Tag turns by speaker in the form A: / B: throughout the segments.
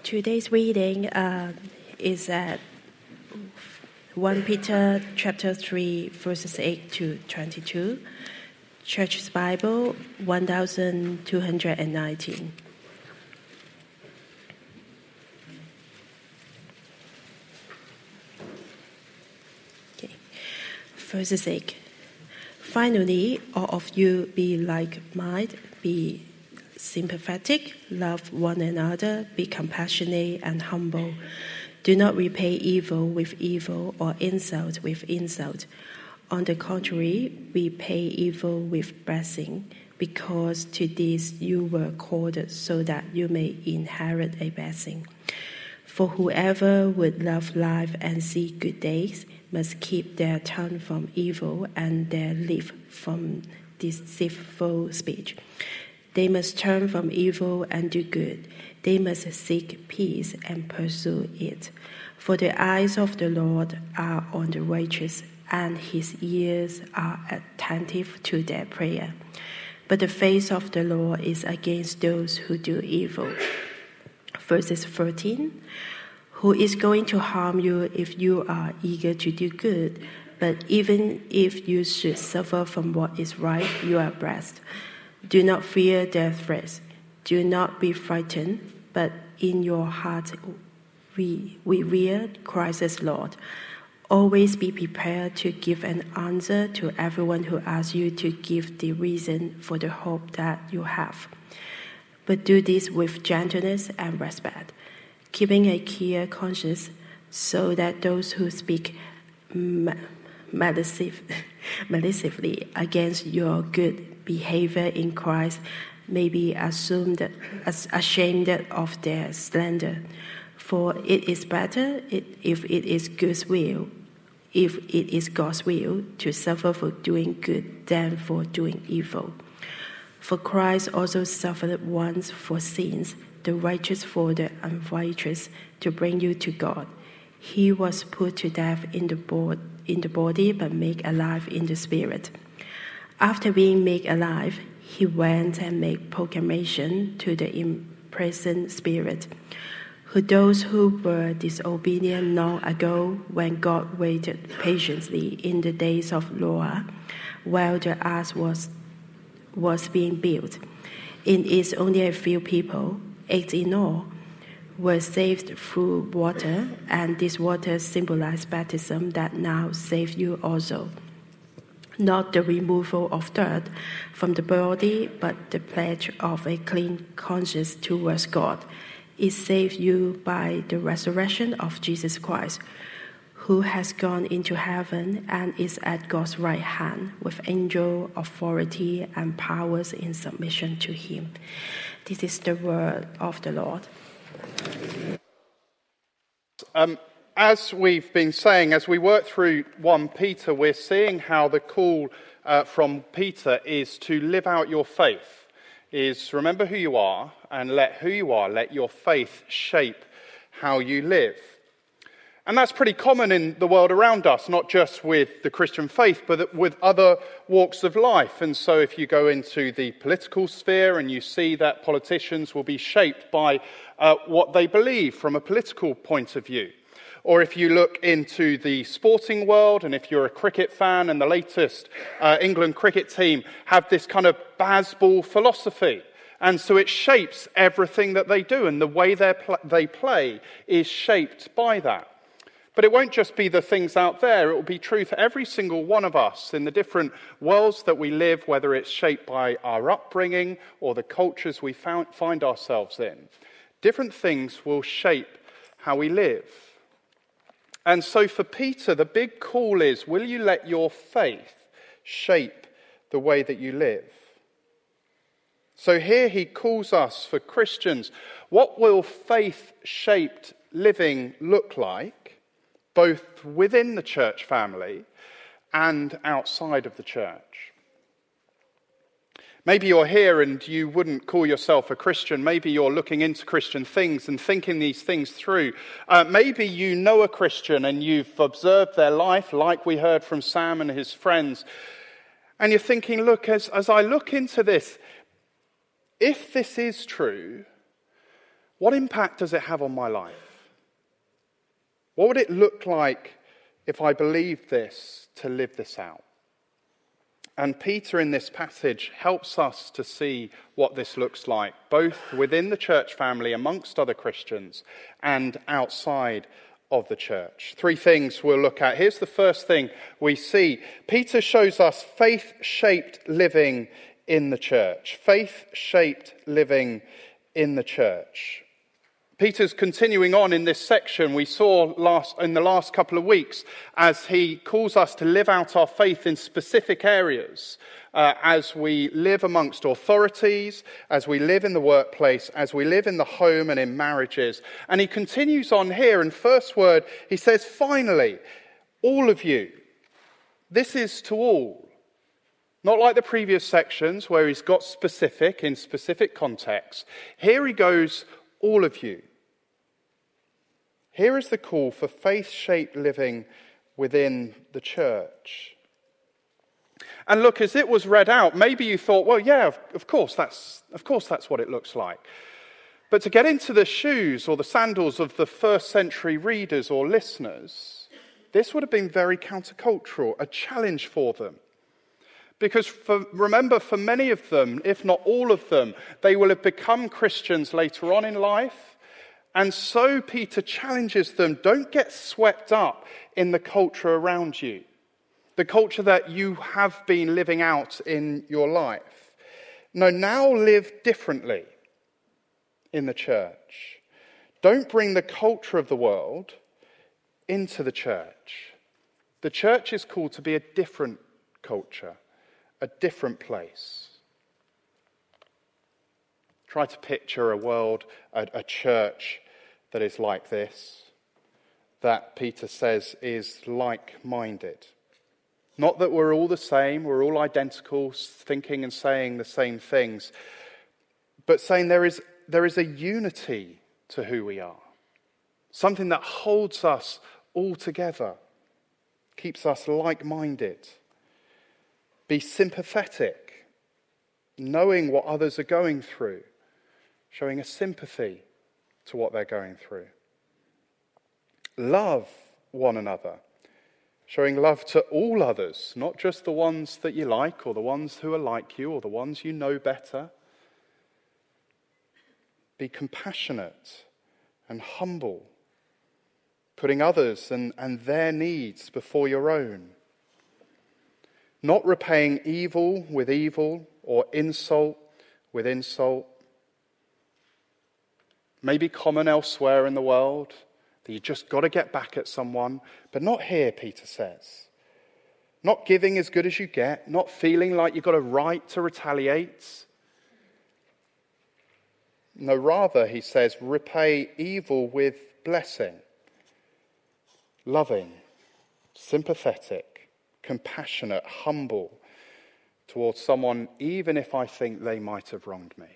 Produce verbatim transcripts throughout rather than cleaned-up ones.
A: Today's reading uh, is at First Peter chapter three, verses eight to twenty-two. Church's Bible, one thousand two hundred nineteen. Okay. Verses eight. Finally, all of you be like-minded, be sympathetic, love one another, be compassionate and humble. Do not repay evil with evil or insult with insult. On the contrary, repay evil with blessing, because to this you were called, so that you may inherit a blessing. For whoever would love life and see good days must keep their tongue from evil and their lips from deceitful speech. They must turn from evil and do good. They must seek peace and pursue it. For the eyes of the Lord are on the righteous, and his ears are attentive to their prayer. But the face of the Lord is against those who do evil. Verses thirteen. Who is going to harm you if you are eager to do good? But even if you should suffer from what is right, you are blessed. Do not fear their threats. Do not be frightened, but in your heart we, we revere Christ as Lord. Always be prepared to give an answer to everyone who asks you to give the reason for the hope that you have. But do this with gentleness and respect, keeping a clear conscience, so that those who speak ma- malicious, maliciously against your good behavior in Christ may be assumed as ashamed of their slander. For it is better it, if it is God's will, if it is God's will, to suffer for doing good than for doing evil. For Christ also suffered once for sins, the righteous for the unrighteous, to bring you to God. He was put to death in the, bo- in the body, but made alive in the spirit. After being made alive, he went and made proclamation to the imprisoned spirit, who those who were disobedient long ago, when God waited patiently in the days of Noah, while the ark was was being built. In it, only a few people, eight in all, were saved through water, and this water symbolized baptism that now saves you also. Not the removal of dirt from the body, but the pledge of a clean conscience towards God. It saves you by the resurrection of Jesus Christ, who has gone into heaven and is at God's right hand, with angel authority and powers in submission to him. This is the word of the Lord.
B: Um, as we've been saying, as we work through First Peter, we're seeing how the call uh, from Peter is to live out your faith, is remember who you are and let who you are, let your faith shape how you live. And that's pretty common in the world around us, not just with the Christian faith, but with other walks of life. And so if you go into the political sphere and you see that politicians will be shaped by uh, what they believe from a political point of view. Or if you look into the sporting world, and if you're a cricket fan and the latest uh, England cricket team have this kind of Bazball philosophy. And so it shapes everything that they do, and the way pl- they play is shaped by that. But it won't just be the things out there. It will be true for every single one of us in the different worlds that we live, whether it's shaped by our upbringing or the cultures we found, find ourselves in. Different things will shape how we live. And so for Peter, the big call is, will you let your faith shape the way that you live? So here he calls us, for Christians, what will faith-shaped living look like, both within the church family and outside of the church? Maybe you're here and you wouldn't call yourself a Christian. Maybe you're looking into Christian things and thinking these things through. Uh, maybe you know a Christian and you've observed their life, like we heard from Sam and his friends. And you're thinking, look, as, as I look into this, if this is true, what impact does it have on my life? What would it look like if I believed this to live this out? And Peter in this passage helps us to see what this looks like, both within the church family, amongst other Christians, and outside of the church. Three things we'll look at. Here's the first thing we see. Peter shows us faith-shaped living in the church. Faith-shaped living in the church. Peter's continuing on in this section we saw last in the last couple of weeks as he calls us to live out our faith in specific areas, uh, as we live amongst authorities, as we live in the workplace, as we live in the home and in marriages. And he continues on here, and first word, he says, finally, all of you. This is to all. Not like the previous sections where he's got specific in specific contexts. Here he goes, all of you. Here is the call for faith-shaped living within the church. And look, as it was read out, maybe you thought, well, yeah, of, of course, that's of course that's what it looks like. But to get into the shoes or the sandals of the first century readers or listeners, this would have been very countercultural, a challenge for them. Because for, remember, for many of them, if not all of them, they will have become Christians later on in life. And so Peter challenges them, don't get swept up in the culture around you, the culture that you have been living out in your life. No, now live differently in the church. Don't bring the culture of the world into the church. The church is called to be a different culture, a different place. Try to picture a world, a, a church that is like this, that Peter says is like-minded. Not that we're all the same, we're all identical, thinking and saying the same things, but saying there is, there is a unity to who we are. Something that holds us all together, keeps us like-minded. Be sympathetic, knowing what others are going through, showing a sympathy to what they're going through. Love one another, showing love to all others, not just the ones that you like or the ones who are like you or the ones you know better. Be compassionate and humble, putting others and, and their needs before your own. Not repaying evil with evil or insult with insult. Maybe common elsewhere in the world, that you just got to get back at someone, but not here, Peter says. Not giving as good as you get, not feeling like you've got a right to retaliate. No, rather, he says, repay evil with blessing. Loving, sympathetic, compassionate, humble towards someone, even if I think they might have wronged me.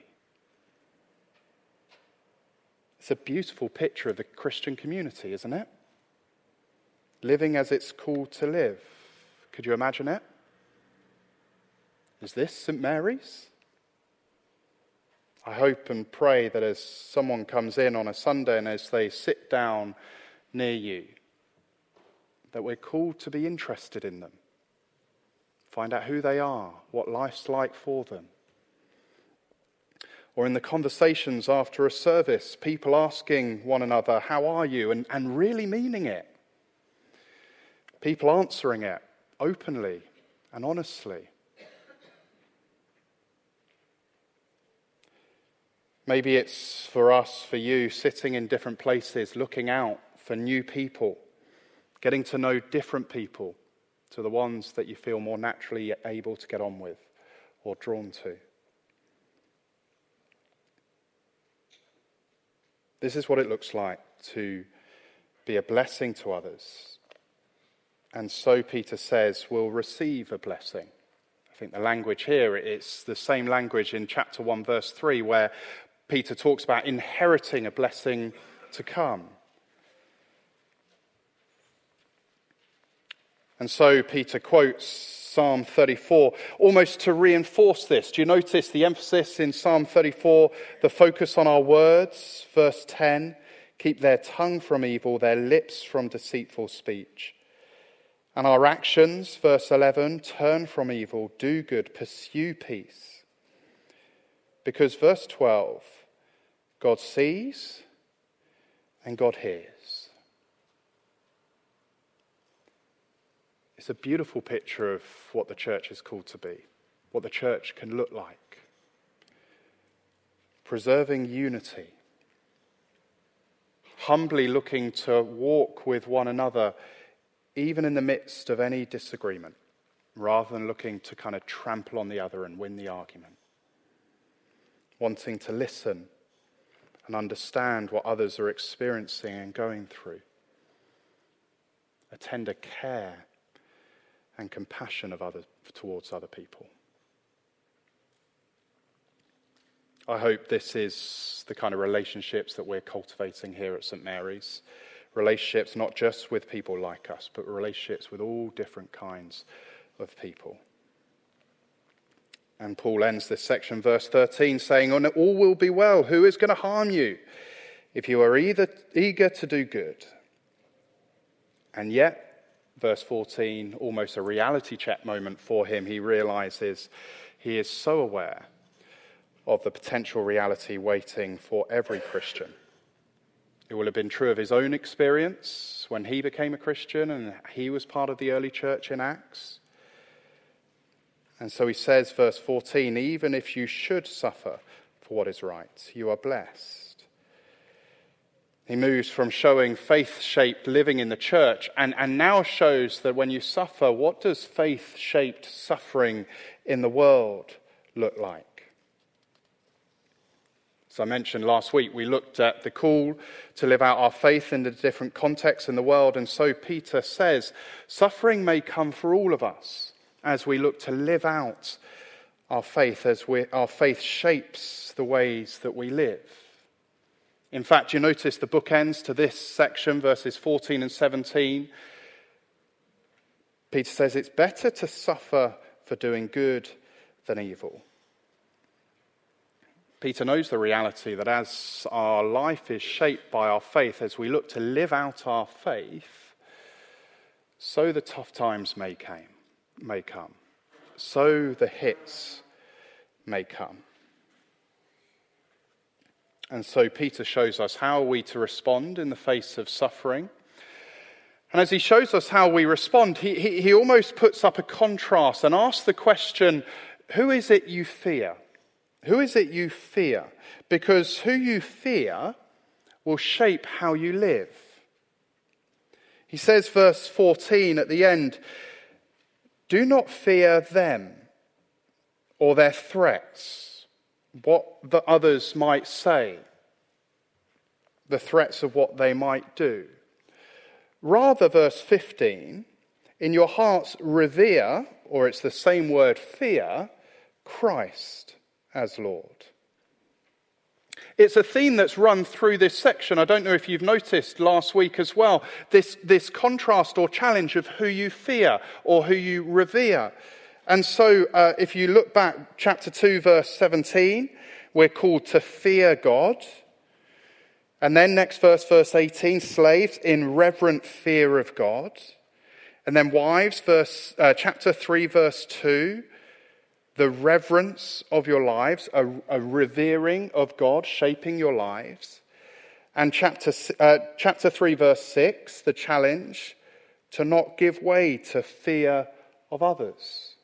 B: It's a beautiful picture of the Christian community, isn't it? Living as it's called to live. Could you imagine it? Is this Saint Mary's? I hope and pray that as someone comes in on a Sunday and as they sit down near you, that we're called to be interested in them. Find out who they are, what life's like for them. Or in the conversations after a service, people asking one another, how are you? And, and really meaning it. People answering it openly and honestly. Maybe it's for us, for you, sitting in different places, looking out for new people, getting to know different people to the ones that you feel more naturally able to get on with or drawn to. This is what it looks like to be a blessing to others. And so Peter says, we'll receive a blessing. I think the language here, it's the same language in chapter one, verse three, where Peter talks about inheriting a blessing to come. And so Peter quotes Psalm thirty-four, almost to reinforce this. Do you notice the emphasis in Psalm thirty-four, the focus on our words? Verse ten, keep their tongue from evil, their lips from deceitful speech. And our actions, verse eleven, turn from evil, do good, pursue peace. Because verse twelve, God sees and God hears. It's a beautiful picture of what the church is called to be, what the church can look like. Preserving unity, humbly looking to walk with one another, even in the midst of any disagreement, rather than looking to kind of trample on the other and win the argument. Wanting to listen and understand what others are experiencing and going through. A tender care and compassion of others towards other people. I hope this is the kind of relationships that we're cultivating here at Saint Mary's. Relationships not just with people like us, but relationships with all different kinds of people. And Paul ends this section, verse thirteen, saying, "And all will be well. Who is going to harm you if you are either eager to do good?" And yet, verse fourteen, almost a reality check moment for him. He realizes he is so aware of the potential reality waiting for every Christian. It will have been true of his own experience when he became a Christian and he was part of the early church in Acts. And so he says, verse fourteen, even if you should suffer for what is right, you are blessed. He moves from showing faith-shaped living in the church and, and now shows that when you suffer, what does faith-shaped suffering in the world look like? As I mentioned last week, we looked at the call to live out our faith in the different contexts in the world, and so Peter says, suffering may come for all of us as we look to live out our faith, as we, our faith shapes the ways that we live. In fact, you notice the bookends to this section, verses fourteen and seventeen. Peter says it's better to suffer for doing good than evil. Peter knows the reality that as our life is shaped by our faith, as we look to live out our faith, so the tough times may came, may come. So the hits may come. And so Peter shows us how are we to respond in the face of suffering. And as he shows us how we respond, he, he, he almost puts up a contrast and asks the question, who is it you fear? Who is it you fear? Because who you fear will shape how you live. He says, verse fourteen at the end, do not fear them or their threats, what the others might say, the threats of what they might do. Rather, verse fifteen, in your hearts revere, or it's the same word fear, Christ as Lord. It's a theme that's run through this section. I don't know if you've noticed last week as well, this, this contrast or challenge of who you fear or who you revere. And so uh, if you look back, chapter two, verse seventeen, we're called to fear God. And then next verse, verse eighteen, slaves in reverent fear of God. And then wives, verse uh, chapter three, verse two, the reverence of your lives, a, a revering of God shaping your lives. And chapter uh, chapter three, verse six, the challenge to not give way to fear of others.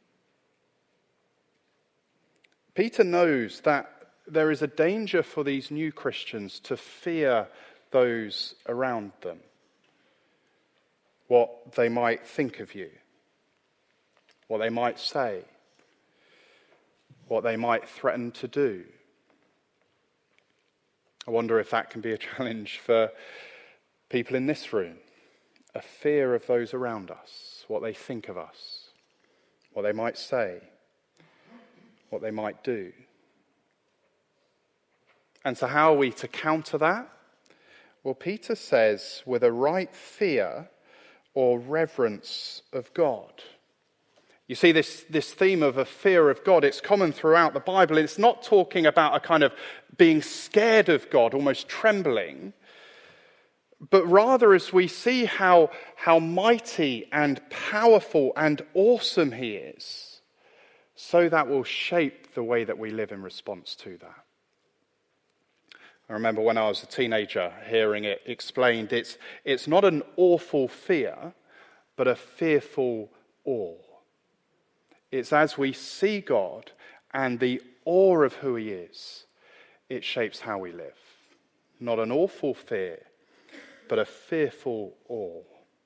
B: Peter knows that there is a danger for these new Christians to fear those around them, what they might think of you, what they might say, what they might threaten to do. I wonder if that can be a challenge for people in this room, a fear of those around us, what they think of us, what they might say, what they might do. And so how are we to counter that? Well, Peter says, with a right fear or reverence of God. You see, this, this theme of a fear of God, it's common throughout the Bible. It's not talking about a kind of being scared of God, almost trembling, but rather as we see how, how mighty and powerful and awesome he is, so that will shape the way that we live in response to that. I remember when I was a teenager hearing it explained, it's, it's not an awful fear, but a fearful awe. It's as we see God and the awe of who he is, it shapes how we live. Not an awful fear, but a fearful awe.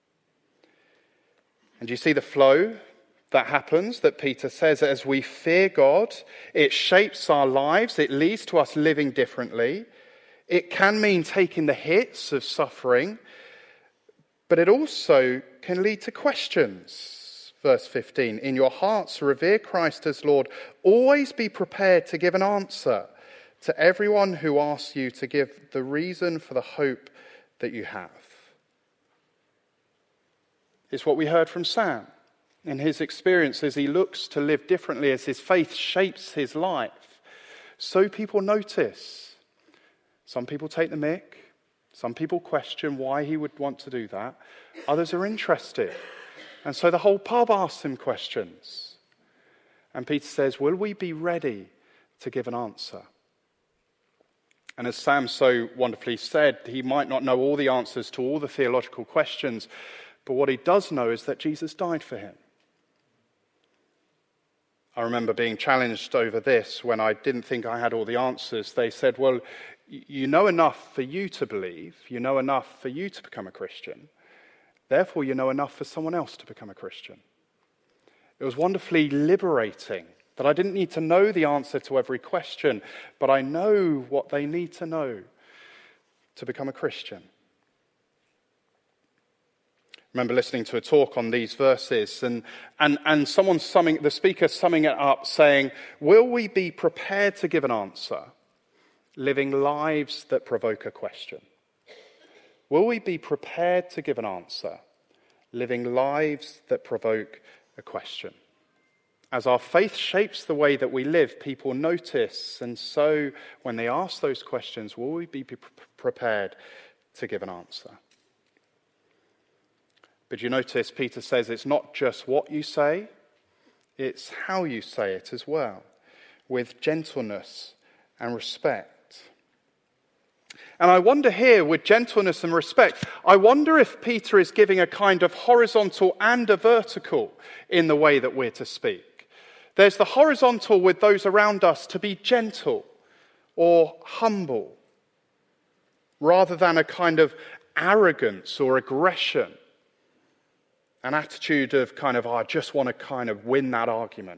B: And you see the flow that happens, that Peter says, as we fear God, it shapes our lives, it leads to us living differently. It can mean taking the hits of suffering, but it also can lead to questions. Verse fifteen, in your hearts revere Christ as Lord. Always be prepared to give an answer to everyone who asks you to give the reason for the hope that you have. It's what we heard from Sam in his experience as he looks to live differently, as his faith shapes his life. So people notice. Some people take the mick. Some people question why he would want to do that. Others are interested. And so the whole pub asks him questions. And Peter says, will we be ready to give an answer? And as Sam so wonderfully said, he might not know all the answers to all the theological questions, but what he does know is that Jesus died for him. I remember being challenged over this when I didn't think I had all the answers. They said, well, you know enough for you to believe, you know enough for you to become a Christian, therefore you know enough for someone else to become a Christian. It was wonderfully liberating that I didn't need to know the answer to every question, but I know what they need to know to become a Christian. I remember listening to a talk on these verses and, and, and someone summing, the speaker summing it up saying, will we be prepared to give an answer, living lives that provoke a question? Will we be prepared to give an answer, living lives that provoke a question? As our faith shapes the way that we live, people notice, and so when they ask those questions, will we be prepared to give an answer? But you notice Peter says it's not just what you say, it's how you say it as well, with gentleness and respect. And I wonder here, with gentleness and respect, I wonder if Peter is giving a kind of horizontal and a vertical in the way that we're to speak. There's the horizontal with those around us to be gentle or humble, rather than a kind of arrogance or aggression. An attitude of kind of, oh, I just want to kind of win that argument.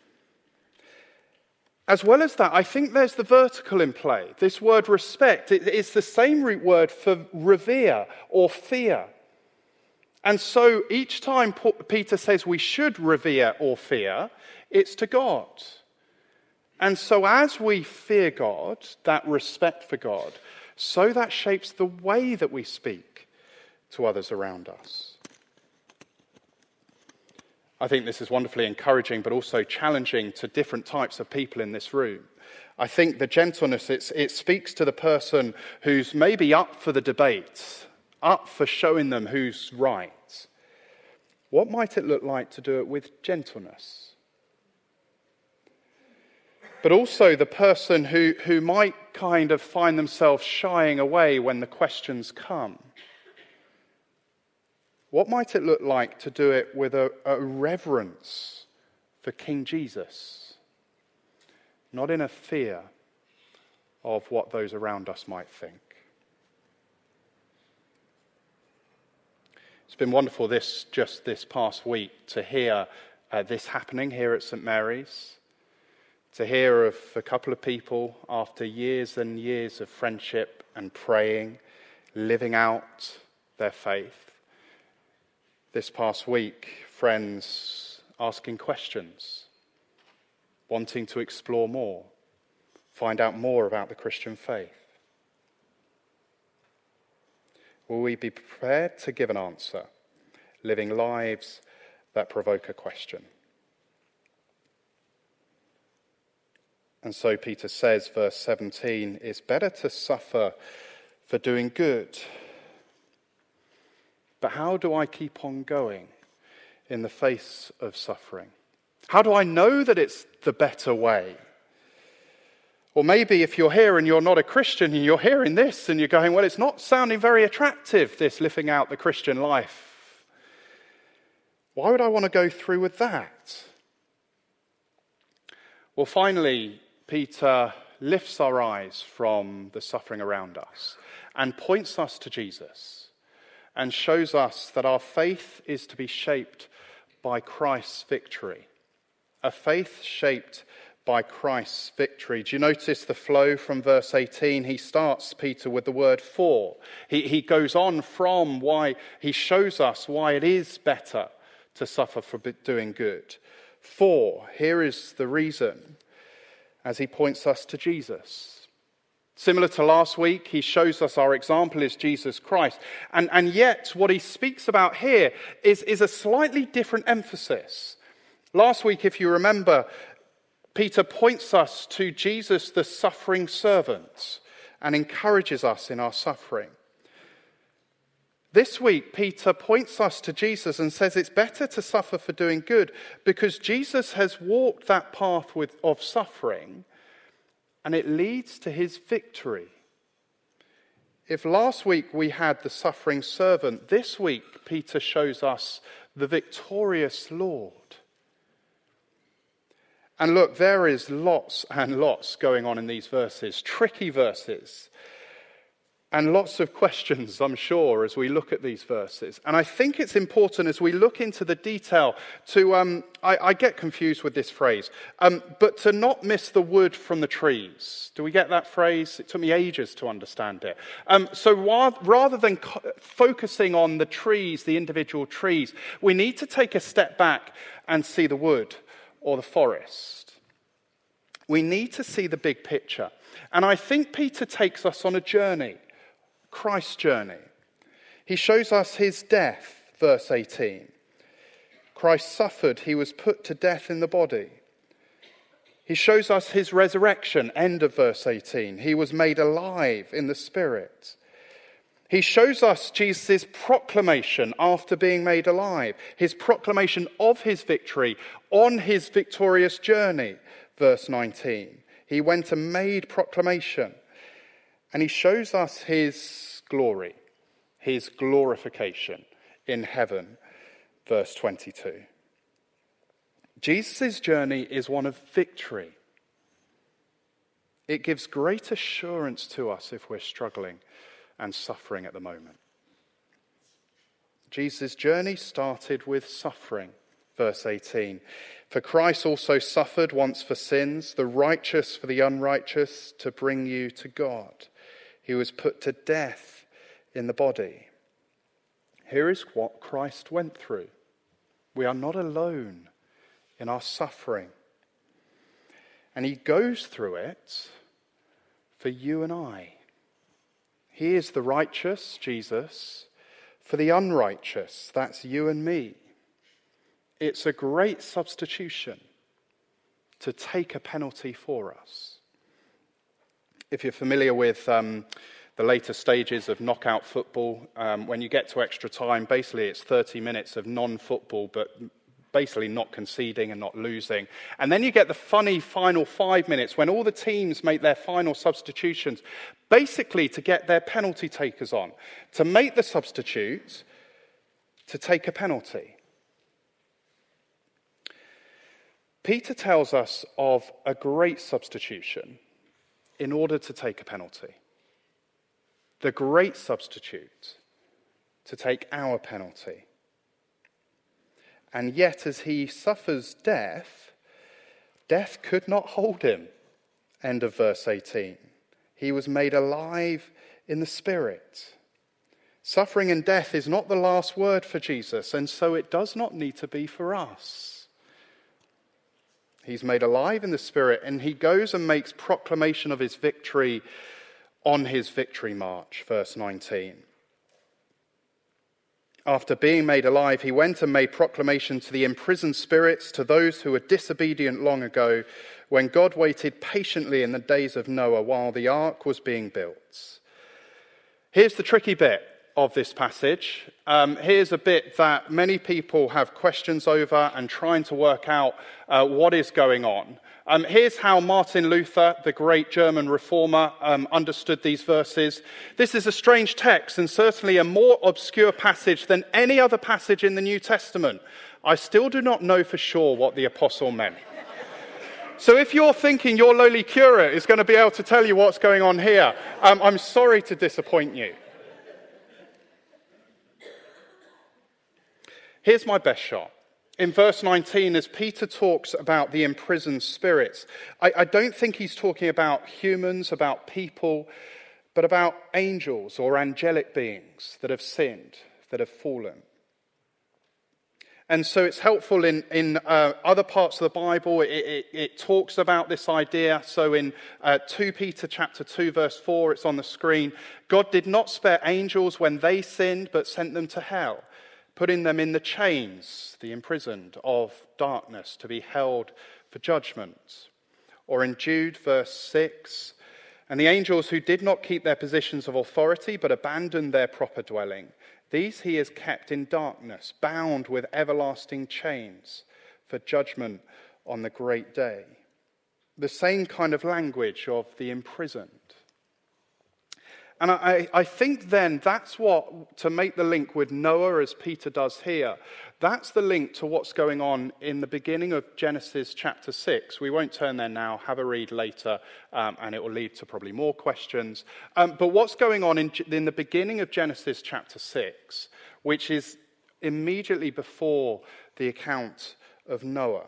B: As well as that, I think there's the vertical in play. This word respect, it, it's the same root word for revere or fear. And so each time Peter says we should revere or fear, it's to God. And so as we fear God, that respect for God, so that shapes the way that we speak to others around us. I think this is wonderfully encouraging, but also challenging to different types of people in this room. I think the gentleness, it's, it speaks to the person who's maybe up for the debate, up for showing them who's right. What might it look like to do it with gentleness? But also the person who, who might kind of find themselves shying away when the questions come. What might it look like to do it with a, a reverence for King Jesus, not in a fear of what those around us might think? It's been wonderful this just this past week to hear uh, this happening here at Saint Mary's, to hear of a couple of people after years and years of friendship and praying, living out their faith. This past week, friends asking questions, wanting to explore more, find out more about the Christian faith. Will we be prepared to give an answer, living lives that provoke a question. And so Peter says, verse seventeen, it's better to suffer for doing good. But how do I keep on going in the face of suffering? How do I know that it's the better way? Or maybe if you're here and you're not a Christian and you're hearing this and you're going, well, it's not sounding very attractive, this living out the Christian life. Why would I want to go through with that? Well, finally, Peter lifts our eyes from the suffering around us and points us to Jesus and shows us that our faith is to be shaped by Christ's victory. A faith shaped by Christ's victory. Do you notice the flow from verse eighteen? He starts, Peter, with the word for. He, he goes on from why, he shows us why it is better to suffer for doing good. For, here is the reason, as he points us to Jesus. Similar to last week, he shows us our example is Jesus Christ. And, and yet, what he speaks about here is, is a slightly different emphasis. Last week, if you remember, Peter points us to Jesus, the suffering servant, and encourages us in our suffering. This week, Peter points us to Jesus and says it's better to suffer for doing good because Jesus has walked that path with, of suffering, and it leads to his victory. If last week we had the suffering servant, this week Peter shows us the victorious Lord. And look, there is lots and lots going on in these verses, tricky verses, and lots of questions, I'm sure, as we look at these verses. And I think it's important as we look into the detail to, um, I, I get confused with this phrase, um, but to not miss the wood from the trees. Do we get that phrase? It took me ages to understand it. Um, so while, rather than co- focusing on the trees, the individual trees, we need to take a step back and see the wood or the forest. We need to see the big picture. And I think Peter takes us on a journey, Christ's journey. He shows us his death, verse eighteen. Christ suffered, he was put to death in the body. He shows us his resurrection, end of verse eighteen. He was made alive in the Spirit. He shows us Jesus' proclamation after being made alive, his proclamation of his victory on his victorious journey, verse nineteen. He went and made proclamation. And he shows us his glory, his glorification in heaven, verse twenty-two. Jesus' journey is one of victory. It gives great assurance to us if we're struggling and suffering at the moment. Jesus' journey started with suffering, verse eighteen. For Christ also suffered once for sins, the righteous for the unrighteous, to bring you to God. He was put to death in the body. Here is what Christ went through. We are not alone in our suffering. And he goes through it for you and I. He is the righteous, Jesus, for the unrighteous, that's you and me. It's a great substitution to take a penalty for us. If you're familiar with um, the later stages of knockout football, um, when you get to extra time, basically it's thirty minutes of non-football, but basically not conceding and not losing. And then you get the funny final five minutes when all the teams make their final substitutions, basically to get their penalty takers on, to make the substitutes, to take a penalty. Peter tells us of a great substitution in order to take a penalty. The great substitute to take our penalty. And yet as he suffers death, death could not hold him. End of verse eighteen. He was made alive in the Spirit. Suffering and death is not the last word for Jesus, and so it does not need to be for us. He's made alive in the Spirit, and he goes and makes proclamation of his victory on his victory march, verse nineteen. After being made alive, he went and made proclamation to the imprisoned spirits, to those who were disobedient long ago, when God waited patiently in the days of Noah while the ark was being built. Here's the tricky bit of this passage. Um, here's a bit that many people have questions over and trying to work out uh, what is going on. Um, here's how Martin Luther, the great German reformer, um, understood these verses. This is a strange text and certainly a more obscure passage than any other passage in the New Testament. I still do not know for sure what the apostle meant. So if you're thinking your lowly curate is going to be able to tell you what's going on here, um, I'm sorry to disappoint you. Here's my best shot. In verse nineteen, as Peter talks about the imprisoned spirits, I, I don't think he's talking about humans, about people, but about angels or angelic beings that have sinned, that have fallen. And so it's helpful in, in uh, other parts of the Bible. It, it, it talks about this idea. So in uh, Second Peter chapter two, verse four, it's on the screen. God did not spare angels when they sinned, but sent them to hell, putting them in the chains, the imprisoned, of darkness to be held for judgment. Or in Jude, verse six, and the angels who did not keep their positions of authority, but abandoned their proper dwelling, these he has kept in darkness, bound with everlasting chains for judgment on the great day. The same kind of language of the imprisoned. And I, I think then that's what, to make the link with Noah as Peter does here, that's the link to what's going on in the beginning of Genesis chapter six. We won't turn there now, have a read later, um, and it will lead to probably more questions. Um, but what's going on in, in the beginning of Genesis chapter six, which is immediately before the account of Noah.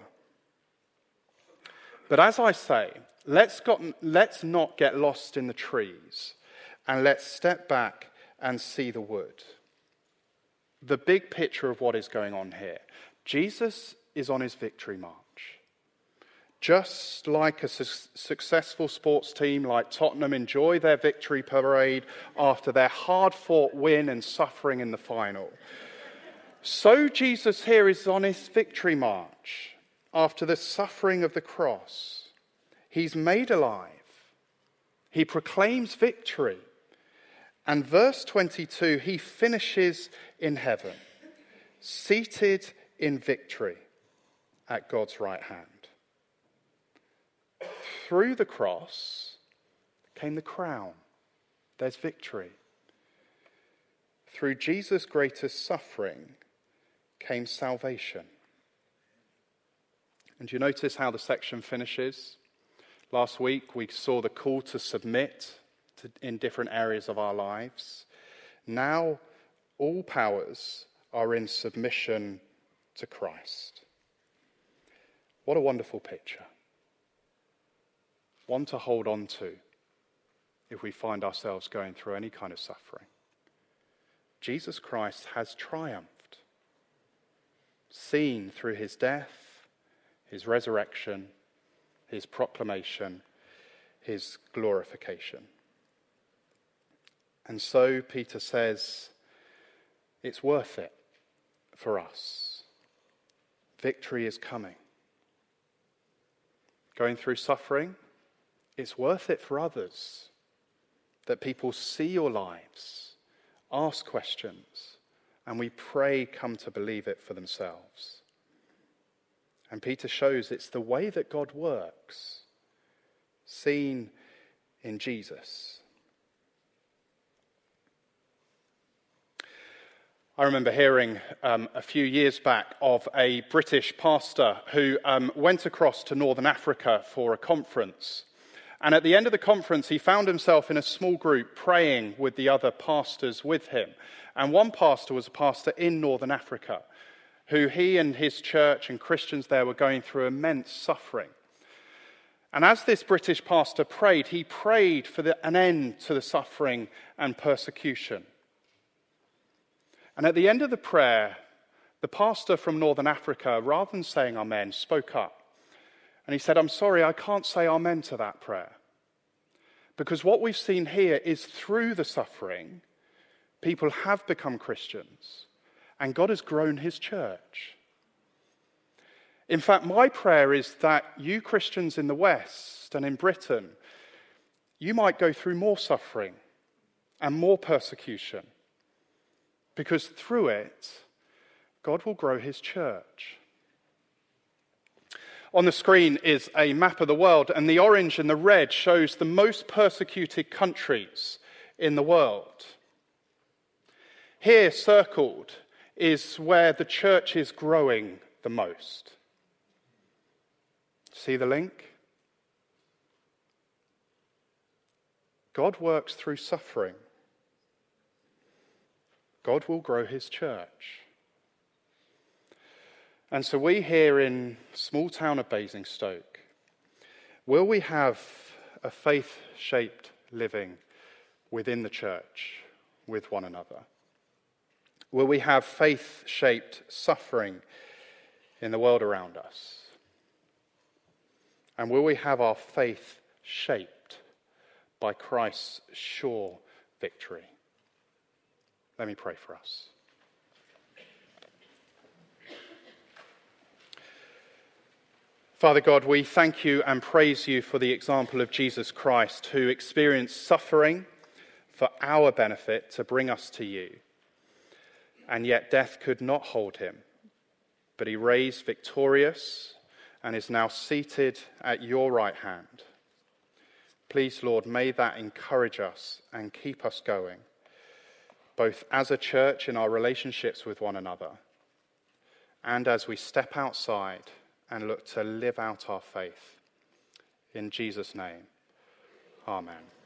B: But as I say, let's, got, let's not get lost in the trees. And let's step back and see the wood. The big picture of what is going on here. Jesus is on his victory march. Just like a su- successful sports team like Tottenham enjoy their victory parade after their hard-fought win and suffering in the final, so Jesus here is on his victory march after the suffering of the cross. He's made alive. He proclaims victory. And verse twenty-two, he finishes in heaven, seated in victory at God's right hand. Through the cross came the crown. There's victory. Through Jesus' greatest suffering came salvation. And you notice how the section finishes? Last week we saw the call to submit to, in different areas of our lives. Now all powers are in submission to Christ. What a wonderful picture. One to hold on to if we find ourselves going through any kind of suffering. Jesus Christ has triumphed, seen through his death, his resurrection, his proclamation, his glorification. And so Peter says, it's worth it for us. Victory is coming. Going through suffering, it's worth it for others. That people see your lives, ask questions, and we pray come to believe it for themselves. And Peter shows it's the way that God works, seen in Jesus. I remember hearing um, a few years back of a British pastor who um, went across to Northern Africa for a conference. And at the end of the conference, he found himself in a small group praying with the other pastors with him. And one pastor was a pastor in Northern Africa, who he and his church and Christians there were going through immense suffering. And as this British pastor prayed, he prayed for the, an end to the suffering and persecution. And at the end of the prayer, the pastor from Northern Africa, rather than saying amen, spoke up. And he said, I'm sorry, I can't say amen to that prayer. Because what we've seen here is through the suffering, people have become Christians. and God has grown his church. In fact, my prayer is that you Christians in the West and in Britain, you might go through more suffering and more persecution, because through it, God will grow his church. On the screen is a map of the world, and the orange and the red shows the most persecuted countries in the world. Here, circled, is where the church is growing the most. See the link? God works through suffering. God will grow his church. And so we here in small town of Basingstoke, will we have a faith-shaped living within the church with one another? Will we have faith-shaped suffering in the world around us? And will we have our faith shaped by Christ's sure victory? Let me pray for us. Father God, we thank you and praise you for the example of Jesus Christ, who experienced suffering for our benefit to bring us to you. And yet death could not hold him, but he raised victorious and is now seated at your right hand. Please, Lord, may that encourage us and keep us going, both as a church in our relationships with one another, and as we step outside and look to live out our faith. In Jesus' name, amen.